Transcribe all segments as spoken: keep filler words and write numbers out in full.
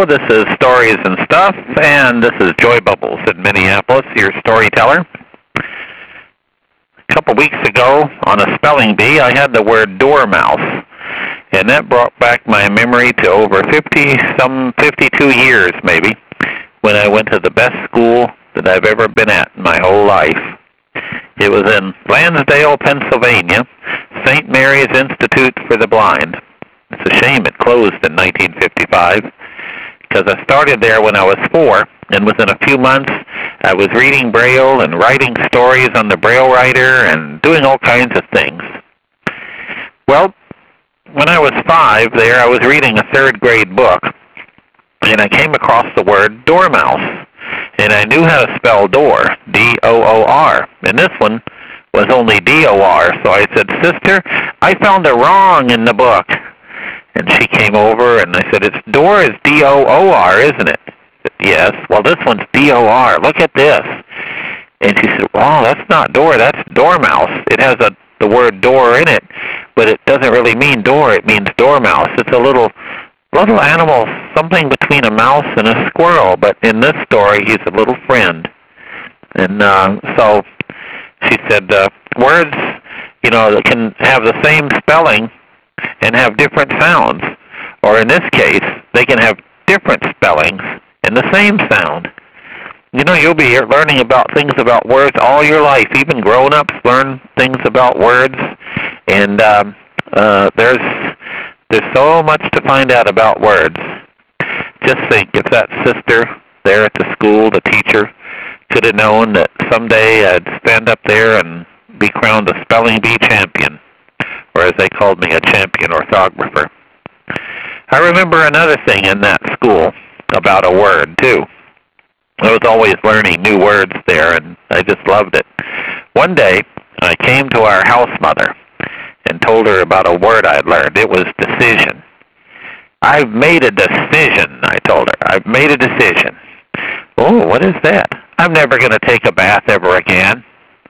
this is Stories and Stuff, and this is Joy Bubbles in Minneapolis, your storyteller. A couple weeks ago on a spelling bee, I had the word dormouse, and that brought back my memory to over fifty, some fifty-two years maybe, when I went to the best school that I've ever been at in my whole life. It was in Lansdale, Pennsylvania, Saint Mary's Institute for the Blind. It's a shame it closed in nineteen fifty-five, because I started there when I was four, and within a few months I was reading Braille and writing stories on the Braille writer and doing all kinds of things. Well, when I was five there, I was reading a third grade book, and I came across the word dormouse, and I knew how to spell door, D O O R, and this one was only D O R, so I said, "Sister, I found a wrong in the book." And she came over, and I said, "It's door is D O O R, isn't it?" "Yes." "Well, this one's D O R. Look at this." And she said, "Well, that's not door, that's dormouse. It has a, the word door in it, but it doesn't really mean door, it means dormouse. It's a little little animal, something between a mouse and a squirrel, but in this story, he's a little friend." And uh, so she said, uh, words, you know, that can have the same spelling and have different sounds. Or in this case, they can have different spellings and the same sound. You know, you'll be learning about things about words all your life. Even grown-ups learn things about words. And um, uh, there's there's so much to find out about words. Just think, if that sister there at the school, the teacher, could have known that someday I'd stand up there and be crowned a spelling bee champion, or as they called me, a champion orthographer. I remember another thing in that school about a word, too. I was always learning new words there, and I just loved it. One day, I came to our house mother and told her about a word I'd learned. It was decision. "I've made a decision," I told her. "I've made a decision." "Oh, what is that?" "I'm never going to take a bath ever again."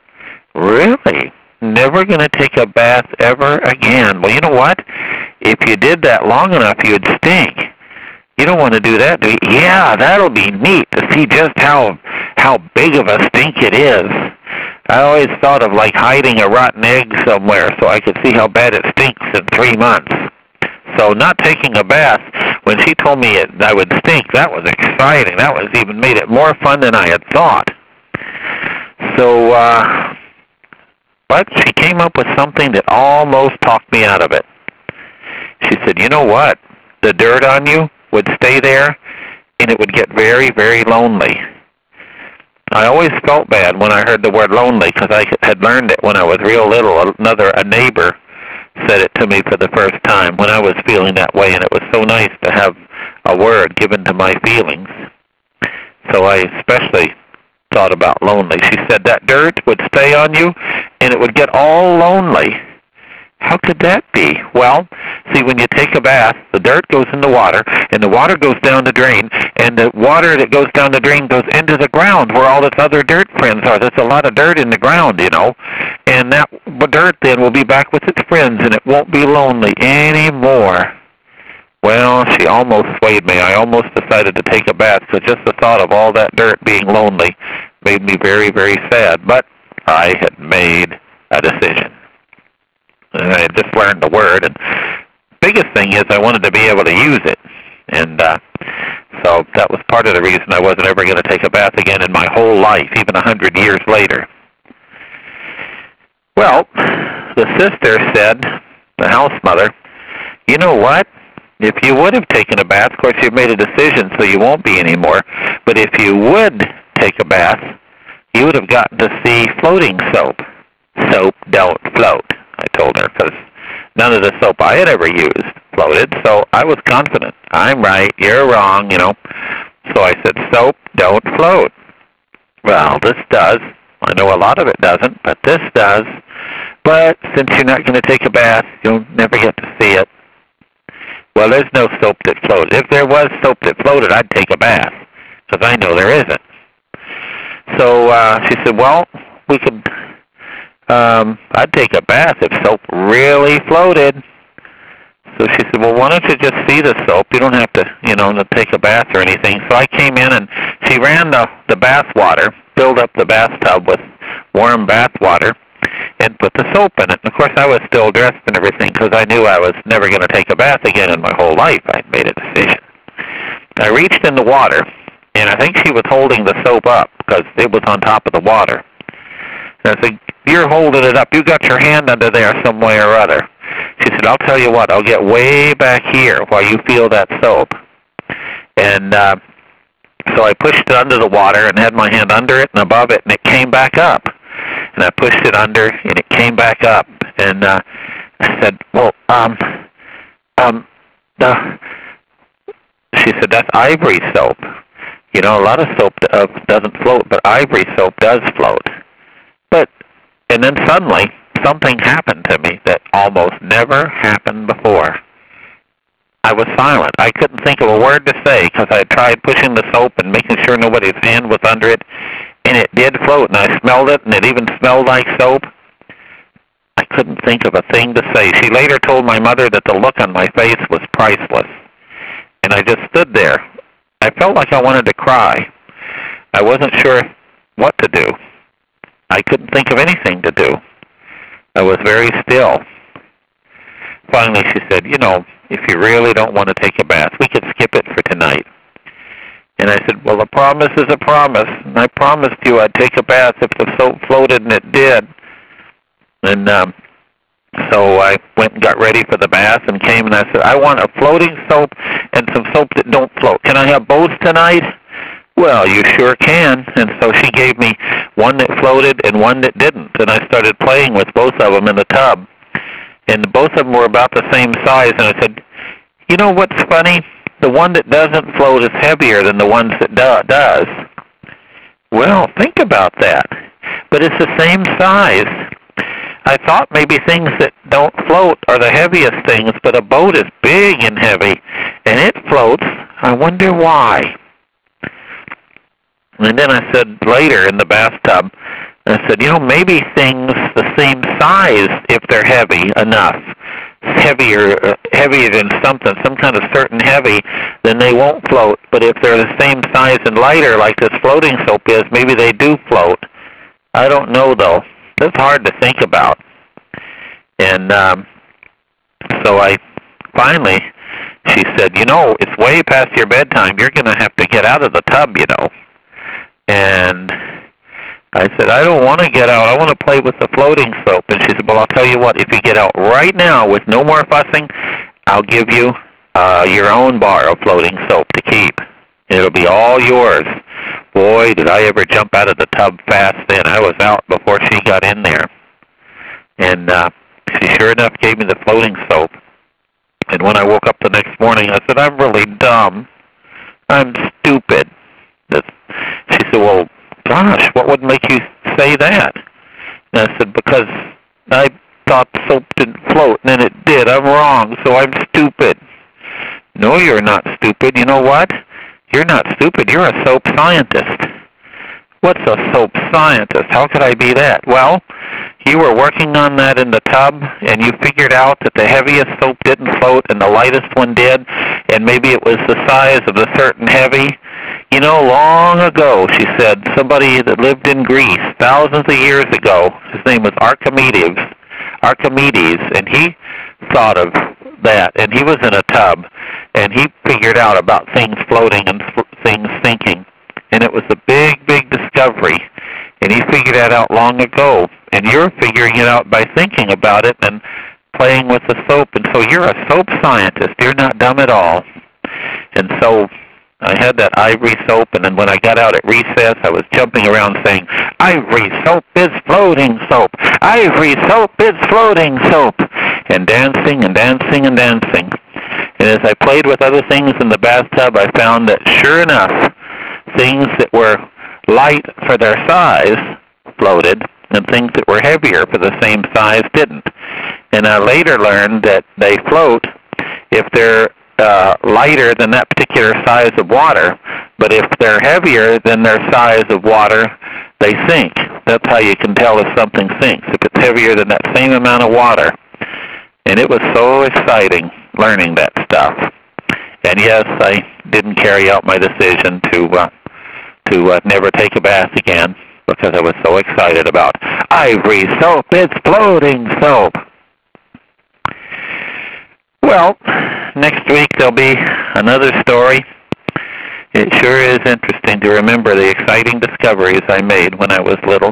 "Really? Never going to take a bath ever again? Well, you know what? If you did that long enough, you'd stink. You don't want to do that, do you?" "Yeah, that'll be neat to see just how how big of a stink it is. I always thought of like hiding a rotten egg somewhere so I could see how bad it stinks in three months. So not taking a bath, when she told me it, I would stink, that was exciting. That was even made it more fun than I had thought. So, uh, but she came up with something that almost talked me out of it. She said, "You know what? The dirt on you would stay there, and it would get very, very lonely." I always felt bad when I heard the word lonely, because I had learned it when I was real little. Another, a neighbor said it to me for the first time when I was feeling that way, and it was so nice to have a word given to my feelings. So I especially thought about lonely. She said that dirt would stay on you, and it would get all lonely. How could that be? Well, see, when you take a bath, the dirt goes in the water, and the water goes down the drain, and the water that goes down the drain goes into the ground where all its other dirt friends are. There's a lot of dirt in the ground, you know, and that dirt then will be back with its friends, and it won't be lonely anymore. Well, she almost swayed me. I almost decided to take a bath, because just the thought of all that dirt being lonely made me very, very sad. But I had made a decision. And I had just learned the word, and biggest thing is I wanted to be able to use it. And uh, so that was part of the reason I wasn't ever going to take a bath again in my whole life, even a hundred years later. Well, the sister said, the house mother, "You know what? If you would have taken a bath, of course you've made a decision so you won't be anymore, but if you would take a bath, you would have gotten to see floating soap. Soap don't float," I told her, because none of the soap I had ever used floated, so I was confident. I'm right, you're wrong, you know. So I said, "Soap don't float." "Well, this does. I know a lot of it doesn't, but this does. But since you're not going to take a bath, you'll never get to see it." "Well, there's no soap that floated. If there was soap that floated, I'd take a bath, because I know there isn't." So uh, she said, "Well, we could, um, I'd take a bath if soap really floated." So she said, well, why don't you just see the soap? You don't have to, you know, to take a bath or anything. So I came in, and she ran the, the bath water, filled up the bathtub with warm bath water, and put the soap in it. And of course, I was still dressed and everything because I knew I was never going to take a bath again in my whole life. I'd made a decision. I reached in the water, and I think she was holding the soap up because it was on top of the water. And I said, you're holding it up. You got your hand under there some way or other. She said, I'll tell you what, I'll get way back here while you feel that soap. And uh, so I pushed it under the water and had my hand under it and above it, and it came back up. And I pushed it under, and it came back up. And uh, I said, well, um, um, uh, she said, that's ivory soap. You know, a lot of soap uh, doesn't float, but ivory soap does float. But, and then suddenly, something happened to me that almost never happened before. I was silent. I couldn't think of a word to say because I had tried pushing the soap and making sure nobody's hand was under it, and it did float, and I smelled it, and it even smelled like soap. I couldn't think of a thing to say. She later told my mother that the look on my face was priceless, and I just stood there. I felt like I wanted to cry. I wasn't sure what to do. I couldn't think of anything to do. I was very still. Finally, she said, you know, if you really don't want to take a bath, we could skip it for tonight. And I said, well, a promise is a promise. And I promised you I'd take a bath if the soap floated, and it did. And um, so I went and got ready for the bath and came, and I said, I want a floating soap and some soap that don't float. Can I have both tonight? Well, you sure can. And so she gave me one that floated and one that didn't. And I started playing with both of them in the tub. And both of them were about the same size. And I said, you know what's funny? The one that doesn't float is heavier than the ones that do- does. Well, think about that. But it's the same size. I thought maybe things that don't float are the heaviest things, but a boat is big and heavy, and it floats. I wonder why. And then I said later in the bathtub, I said, you know, maybe things the same size, if they're heavy enough, heavier, uh, heavier than something, some kind of certain heavy, then they won't float. But if they're the same size and lighter, like this floating soap is, maybe they do float. I don't know, though. That's hard to think about. And um, so I finally, she said, you know, it's way past your bedtime. You're going to have to get out of the tub, you know. And I said, I don't want to get out. I want to play with the floating soap. And she said, well, I'll tell you what. If you get out right now with no more fussing, I'll give you uh, your own bar of floating soap to keep. It'll be all yours. Boy, did I ever jump out of the tub fast then. I was out before she got in there. And uh, she sure enough gave me the floating soap. And when I woke up the next morning, I said, I'm really dumb. I'm stupid. That's, she said, well, gosh, what would make you say that? And I said, because I thought soap didn't float, and then it did. I'm wrong, so I'm stupid. No, you're not stupid. You know what? You're not stupid. You're a soap scientist. What's a soap scientist? How could I be that? Well, you were working on that in the tub, and you figured out that the heaviest soap didn't float and the lightest one did, and maybe it was the size of the certain heavy. You know, long ago, she said, somebody that lived in Greece thousands of years ago, his name was Archimedes, Archimedes, and he thought of that, and he was in a tub, and he figured out about things floating and things sinking, and it was a big, big discovery, and he figured that out long ago, and you're figuring it out by thinking about it and playing with the soap, and so you're a soap scientist. You're not dumb at all. And so I had that ivory soap, and then when I got out at recess, I was jumping around saying, ivory soap is floating soap. Ivory soap is floating soap. And dancing and dancing and dancing. And as I played with other things in the bathtub, I found that sure enough, things that were light for their size floated, and things that were heavier for the same size didn't. And I later learned that they float if they're Uh, lighter than that particular size of water, but if they're heavier than their size of water, they sink. That's how you can tell if something sinks, if it's heavier than that same amount of water. And it was so exciting. learning that stuff. And yes, I didn't carry out my decision to uh, to uh, never take a bath again because I was so excited about Ivory soap. It's floating soap. Well, next week there'll be another story. It sure is interesting to remember the exciting discoveries I made when I was little.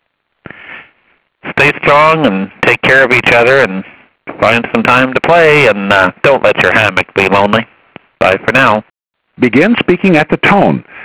Stay strong and take care of each other and find some time to play, and uh, don't let your hammock be lonely. Bye for now. Begin speaking at the tone.